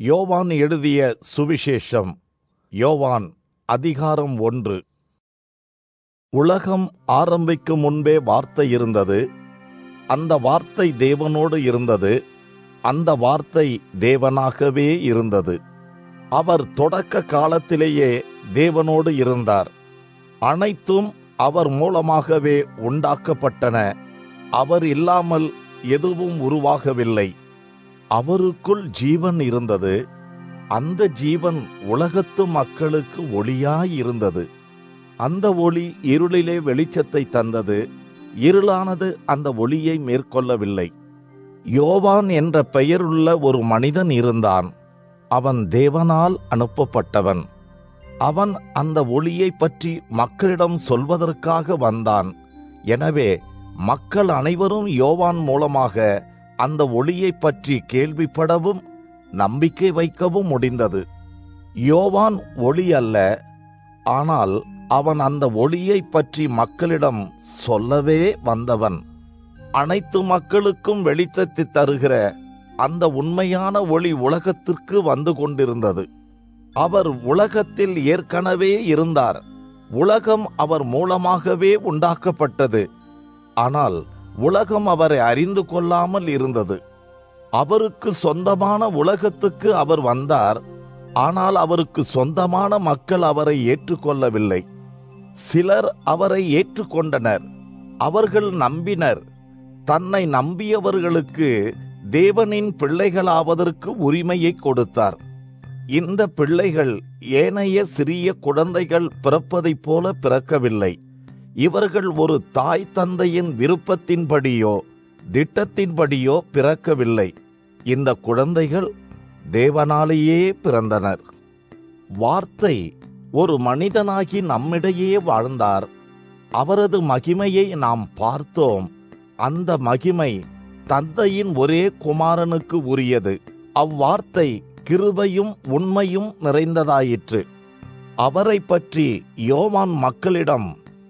யோவான் எழுதிய சுவிசேஷம். யோவான் அதிகாரம் 1. உலகம் ஆரம்பிக்கும் முன்பே வார்த்தை இருந்தது. அந்த வார்த்தை தேவனோடு இருந்தது. அந்த வார்த்தை தேவனாகவே இருந்தது. அவர் தொடக்க காலத்திலேயே தேவனோடு இருந்தார். அனைத்தும் அவர் மூலமாகவே உண்டாக்கப்பட்டன. அவர் இல்லாமல் எதுவும் உருவாகவில்லை. அவருக்குள் ஜீவன் இருந்தது. அந்த ஜீவன் உலகத்து மக்களுக்கு ஒளியாயிருந்தது. அந்த ஒளி இருளிலே வெளிச்சத்தை தந்தது. இருளானது அந்த ஒளியை மேற்கொள்ளவில்லை. யோவான் என்ற பெயருள்ள ஒரு மனிதன் இருந்தான். அவன் தேவனால் அனுப்பப்பட்டவன். அவன் அந்த ஒளியை பற்றி மக்களிடம் சொல்வதற்காக வந்தான். எனவே மக்கள் அனைவரும் யோவான் மூலமாக அந்த ஒளியை பற்றி கேள்விப்படவும் நம்பிக்கை வைக்கவும் முடிந்தது. யோவான் ஒளி அல்ல, ஆனால் அவன் அந்த ஒளியை பற்றி மக்களிடம் சொல்லவே வந்தவன். அனைத்து மக்களுக்கும் வெளிச்சத்தை தருகிற அந்த உண்மையான ஒளி உலகத்திற்கு வந்து கொண்டிருந்தது. அவர் உலகத்தில் ஏற்கனவே இருந்தார். உலகம் அவர் மூலமாகவே உண்டாக்கப்பட்டது. ஆனால் உலகம் அவரை அறிந்து கொள்ளாமல் இருந்தது. அவருக்கு சொந்தமான உலகத்துக்கு அவர் வந்தார். ஆனால் அவருக்கு சொந்தமான மக்கள் அவரை ஏற்றுக்கொள்ளவில்லை. சிலர் அவரை ஏற்றுக்கொண்டனர். அவர்கள் நம்பினர். தன்னை நம்பியவர்களுக்கு தேவனின் பிள்ளைகளாவதற்கு உரிமையை கொடுத்தார். இந்த பிள்ளைகள் ஏனைய சிறிய குழந்தைகள் பிறப்பதைப் போல பிறக்கவில்லை. இவர்கள் ஒரு தாய் தந்தையின் விருப்பத்தின்படியோ திட்டத்தின்படியோ பிறக்கவில்லை. இந்த குழந்தைகள் தேவனாலேயே பிறந்தனர். வார்த்தை ஒரு மனிதனாகி நம்மிடையே வாழ்ந்தார். அவரது மகிமையை நாம் பார்த்தோம். அந்த மகிமை தந்தையின் ஒரே குமாரனுக்கு உரியது. அவ்வார்த்தை கிருபையும் உண்மையும் நிறைந்ததாயிற்று. அவரை பற்றி யோவான் மக்களிடம்,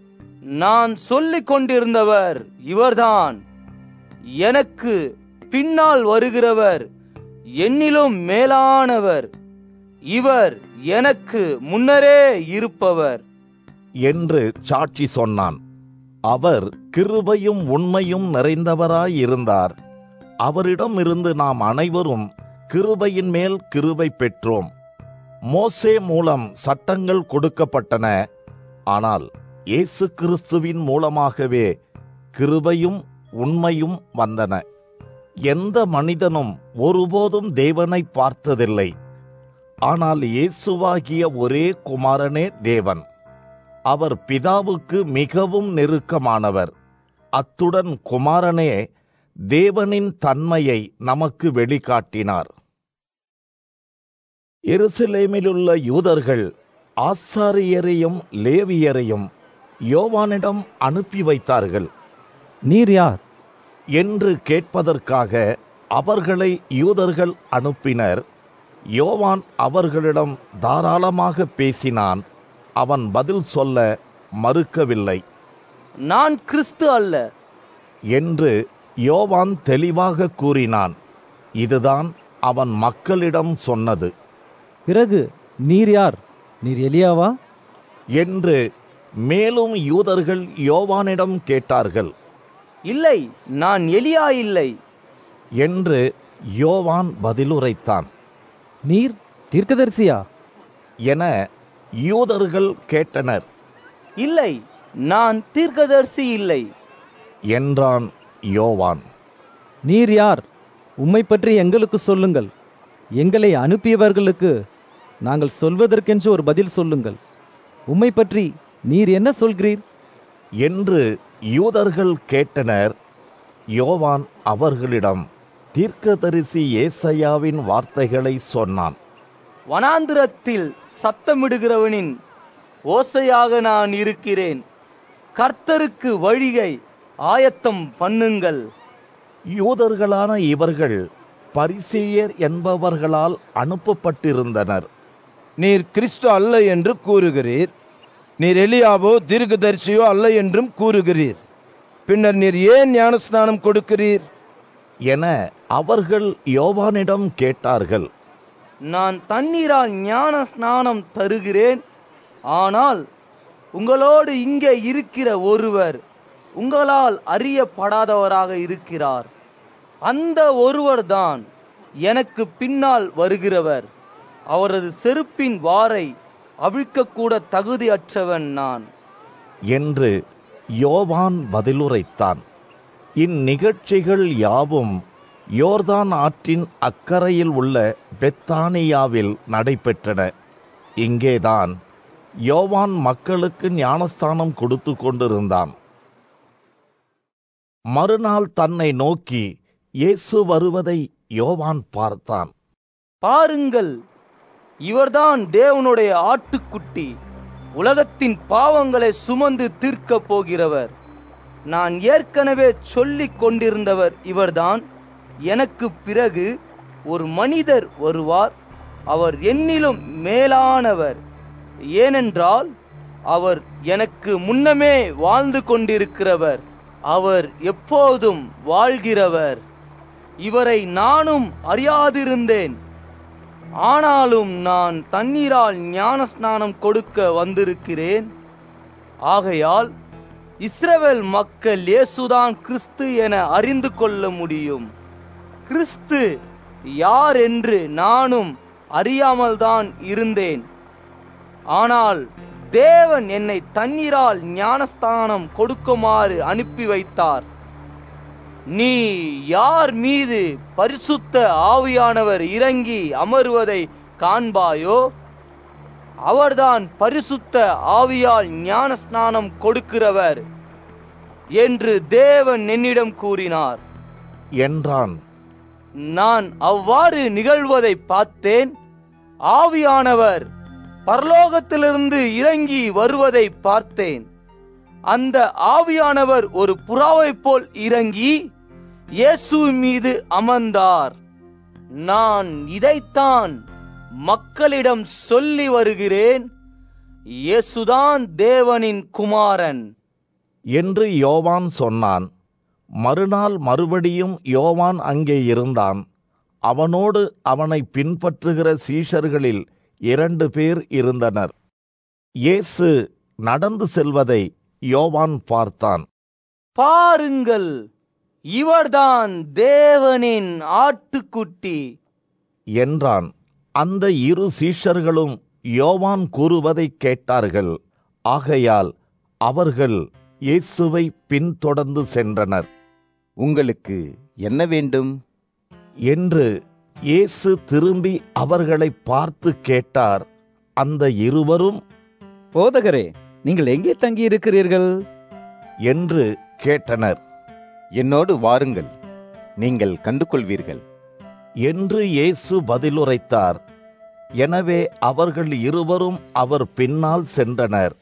நான் சொல்லிக் கொண்டிருந்தவர் இவர்தான். எனக்கு பின்னால் வருகிறவர் என்னிலும் மேலானவர். இவர் எனக்கு முன்னரே இருப்பவர் என்று சாட்சி சொன்னான். அவர் கிருபையும் உண்மையும் நிறைந்தவராயிருந்தார். அவரிடமிருந்து நாம் அனைவரும் கிருபையின் மேல் கிருபை பெற்றோம். மோசே மூலம் சட்டங்கள் கொடுக்கப்பட்டன. ஆனால் இயேசு கிறிஸ்துவின் மூலமாகவே கிருபையும் உண்மையும் வந்தன. எந்த மனிதனும் ஒருபோதும் தேவனை பார்த்ததில்லை. ஆனால் இயேசுவாகிய ஒரே குமாரனே தேவன். அவர் பிதாவுக்கு மிகவும் நெருக்கமானவர். அத்துடன் குமாரனே தேவனின் தன்மையை நமக்கு வெளிக்காட்டினார். எருசலேமிலுள்ள யூதர்கள் ஆசாரியரையும் லேவியரையும் யோவானிடம் அனுப்பி வைத்தார்கள். நீர் யார் என்று கேட்பதற்காக அவர்களை யூதர்கள் அனுப்பினர். யோவான் அவர்களிடம் தாராளமாக பேசினான். அவன் பதில் சொல்ல மறுக்கவில்லை. நான் கிறிஸ்து அல்ல என்று யோவான் தெளிவாக கூறினான். இதுதான் அவன் மக்களிடம் சொன்னது. பிறகு நீர் யார்? நீர் எலியாவா என்று மேலும் யூதர்கள் யோவானிடம் கேட்டார்கள். இல்லை, நான் எலியா இல்லை என்று யோவான் பதிலுரைத்தான். நீர் தீர்க்கதரிசியா என யூதர்கள் கேட்டனர். இல்லை, நான் தீர்க்கதரிசி இல்லை என்றான் யோவான். நீர் யார்? உம்மை பற்றி எங்களுக்கு சொல்லுங்கள். எங்களை அனுப்பியவர்களுக்கு நாங்கள் சொல்வதற்கென்று ஒரு பதில் சொல்லுங்கள். உம்மை பற்றி நீர் என்ன சொல்கிறீர் என்று யூதர்கள் கேட்டனர். யோவான் அவர்களிடம் தீர்க்கதரிசி ஏசாயாவின் வார்த்தைகளை சொன்னான். வனாந்திரத்தில் சத்தமிடுகிறவனின் ஓசையாக நான் இருக்கிறேன். கர்த்தருக்கு வழியை ஆயத்தம் பண்ணுங்கள். யூதர்களான இவர்கள் பரிசேயர் என்பவர்களால் அனுப்பப்பட்டிருந்தனர். நீர் கிறிஸ்து அல்ல என்று கூறுகிறீர். நீர் எலியாவோ தீர்க்கதரிசியோ அல்ல என்றும் கூறுகிறீர். பின்னர் நீர் ஏன் ஞானஸ்நானம் கொடுக்கிறீர் என அவர்கள் யோவானிடம் கேட்டார்கள். நான் தண்ணீரால் ஞான ஸ்நானம் தருகிறேன். ஆனால் உங்களோடு இங்கே இருக்கிற ஒருவர் உங்களால் அறியப்படாதவராக இருக்கிறார். அந்த ஒருவர்தான் எனக்கு பின்னால் வருகிறவர். அவரது செருப்பின் வாரை அவிழ்க்கக்கூட தகுதியற்றவன் நான் என்று யோவான் பதிலுரைத்தான். இந்நிகழ்ச்சிகள் யாவும் யோர்தான் ஆற்றின் அக்கரையில் உள்ள பெத்தானியாவில் நடைபெற்றன. இங்கேதான் யோவான் மக்களுக்கு ஞானஸ்தானம் கொடுத்து கொண்டிருந்தான். மறுநாள் தன்னை நோக்கி இயேசு வருவதை யோவான் பார்த்தான். பாருங்கள், இவர்தான் தேவனுடைய ஆட்டுக்குட்டி, உலகத்தின் பாவங்களை சுமந்து தீர்க்கப் போகிறவர். நான் ஏற்கனவே சொல்லிக் கொண்டிருந்தவர் இவர்தான். எனக்கு பிறகு ஒரு மனிதர் வருவார், அவர் என்னிலும் மேலானவர். ஏனென்றால் அவர் எனக்கு முன்னமே வாழ்ந்து கொண்டிருக்கிறவர். அவர் எப்போதும் வாழ்கிறவர். இவரை நானும் அறியாதிருந்தேன். ஆனாலும் நான் தண்ணீரால் ஞானஸ்நானம் கொடுக்க வந்திருக்கிறேன். ஆகையால் இஸ்ரவேல் மக்கள் இயேசுதான் கிறிஸ்து என அறிந்து கொள்ள முடியும். கிறிஸ்து யார் என்று நானும் அறியாமல்தான் இருந்தேன். ஆனால் தேவன் என்னை தண்ணீரால் ஞானஸ்தானம் கொடுக்குமாறு அனுப்பி வைத்தார். நீ யார் மீது பரிசுத்த ஆவியானவர் இறங்கி அமருவதை காண்பாயோ, அவர்தான் பரிசுத்த ஆவியால் ஞானஸ்நானம் கொடுக்கிறவர் என்று தேவன் என்னிடம் கூறினார் என்றான். நான் அவ்வாறு நிகழ்வதை பார்த்தேன். ஆவியானவர் பரலோகத்திலிருந்து இறங்கி வருவதை பார்த்தேன். அந்த ஆவியானவர் ஒரு புறாவைப் போல் இறங்கி இயேசு மீது அமர்ந்தார். நான் இதைத்தான் மக்களிடம் சொல்லி வருகிறேன். இயேசுதான் தேவனின் குமாரன் என்று யோவான் சொன்னான். மறுநாள் மறுபடியும் யோவான் அங்கே இருந்தான். அவனோடு அவனை பின்பற்றுகிற சீஷர்களில் 2 பேர் இருந்தனர். இயேசு நடந்து செல்வதை யோவான் பார்த்தான். பாருங்கள், இவர்தான் தேவனின் ஆட்டுக்குட்டி என்றான். அந்த 2 சீஷர்களும் யோவான் கூறுவதை கேட்டார்கள். ஆகையால் அவர்கள் இயேசுவை பின்தொடர்ந்து சென்றனர். உங்களுக்கு என்ன வேண்டும் என்று இயேசு திரும்பி அவர்களை பார்த்து கேட்டார். அந்த 2வரும் போதகரே, நீங்கள் எங்கே தங்கியிருக்கிறீர்கள் என்று கேட்டனர். என்னோடு வாருங்கள், நீங்கள் கண்டுகொள்வீர்கள் என்று இயேசு பதிலுரைத்தார். எனவே அவர்கள் 2வரும் அவர் பின்னால் சென்றனர்.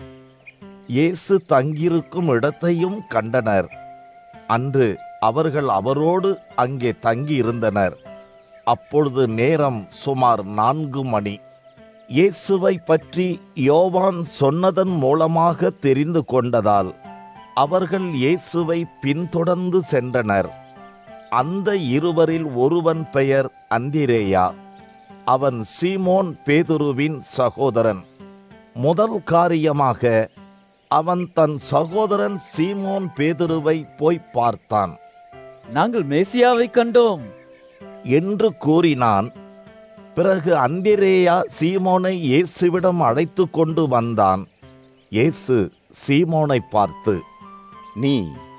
இயேசு தங்கியிருக்கும் இடத்தையும் கண்டனர். அன்று அவர்கள் அவரோடு அங்கே தங்கியிருந்தனர். அப்பொழுது நேரம் சுமார் 4 மணி. இயேசுவை பற்றி யோவான் சொன்னதன் மூலமாக தெரிந்து கொண்டதால் அவர்கள் இயேசுவை பின்தொடர்ந்து சென்றனர். அந்த 2வரில் ஒருவன் பெயர் அந்திரேயா. அவன் சீமோன் பேதுருவின் சகோதரன். முதல் காரியமாக அவன் தன் சகோதரன் சீமோன் பேதுருவை போய் பார்த்தான். நாங்கள் மேசியாவை கண்டோம் என்று கூறினான். பிறகு அந்திரேயா சீமோனை இயேசுவிடம் அழைத்து கொண்டு வந்தான். இயேசு சீமோனை பார்த்து, நீ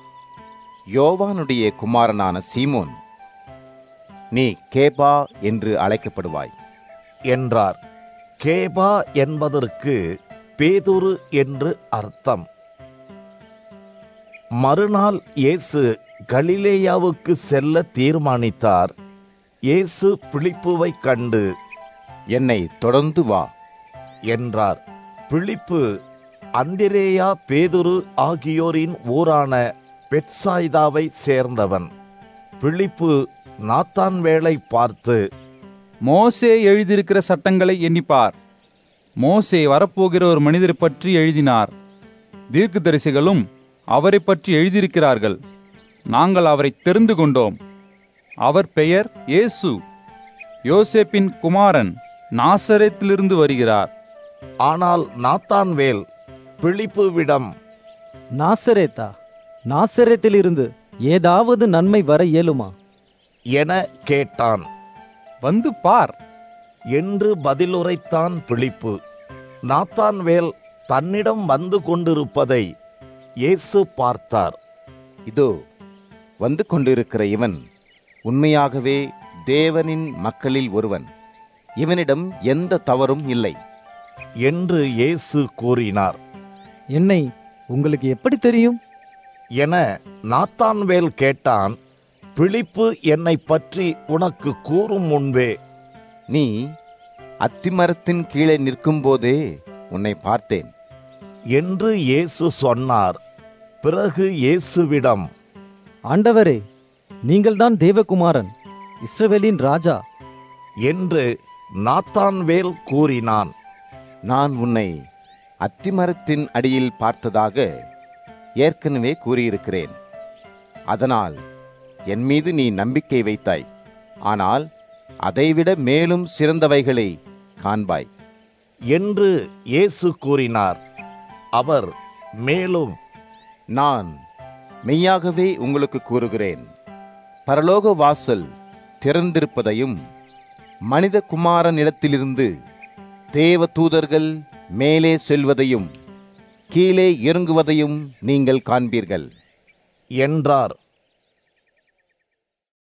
யோவானுடைய குமாரனான சீமோன், நீ கேபா என்று அழைக்கப்படுவாய் என்றார். கேபா என்பதற்கு பேதுரு என்று அர்த்தம். மறுநாள் இயேசு கலிலேயாவுக்கு செல்ல தீர்மானித்தார். இயேசு பிலிப்புவை கண்டு, என்னை தொடர்ந்து வா என்றார். பிலிப்பு அந்திரேயா பேதுரு ஆகியோரின் ஊரான பெட்சாய்தாவை சேர்ந்தவன். பிலிப்பு நாத்தான்வேலை பார்த்து, மோசே எழுதியிருக்கிற சட்டங்களை எண்ணிப்பார். மோசே வரப்போகிற ஒரு மனிதர் பற்றி எழுதினார். தீர்க்கதரிசிகளும் அவரை பற்றி எழுதியிருக்கிறார்கள். நாங்கள் அவரை தெரிந்து கொண்டோம். அவர் பெயர் இயேசு, யோசேப்பின் குமாரன். நாசரேத்திலிருந்து வருகிறார். ஆனால் நாத்தான்வேல் பிலிப்புவிடம், நாசரேத்தா? நாசரேத்திலிருந்து ஏதாவது நன்மை வர இயலுமா என கேட்டான். வந்து பார் என்று பதிலுரைத்தான் பிலிப்பு. நாத்தான்வேல் தன்னிடம் வந்து கொண்டிருப்பதை இயேசு பார்த்தார். இதோ வந்து கொண்டிருக்கிற இவன் உண்மையாகவே தேவனின் மக்களில் ஒருவன், இவனிடம் எந்த தவறும் இல்லை என்று இயேசு கூறினார். என்னை உங்களுக்கு எப்படி தெரியும் என நாத்தான்வேல் கேட்டான். பிலிப்பு என்னை பற்றி உனக்கு கூறும் முன்பே, நீ அத்திமரத்தின் கீழே நிற்கும்போதே உன்னை பார்த்தேன் என்று இயேசு சொன்னார். பிறகு இயேசுவிடம், ஆண்டவரே, நீங்கள்தான் தேவகுமாரன், இஸ்ரவேலின் ராஜா என்று நாத்தான்வேல் கூறினான். நான் உன்னை அத்திமரத்தின் அடியில் பார்த்ததாக ஏற்கனவே கூறியிருக்கிறேன். அதனால் என் மீது நீ நம்பிக்கை வைத்தாய். ஆனால் அதைவிட மேலும் சிறந்தவைகளை காண்பாய் என்று இயேசு கூறினார். அவர் மேலும், நான் மெய்யாகவே உங்களுக்கு கூறுகிறேன், பரலோக வாசல் திறந்திருப்பதையும் மனிதகுமாரனிடத்திலிருந்து தேவ தூதர்கள் மேலே செல்வதையும் கீழே இறங்குவதையும் நீங்கள் காண்பீர்கள் என்றார்.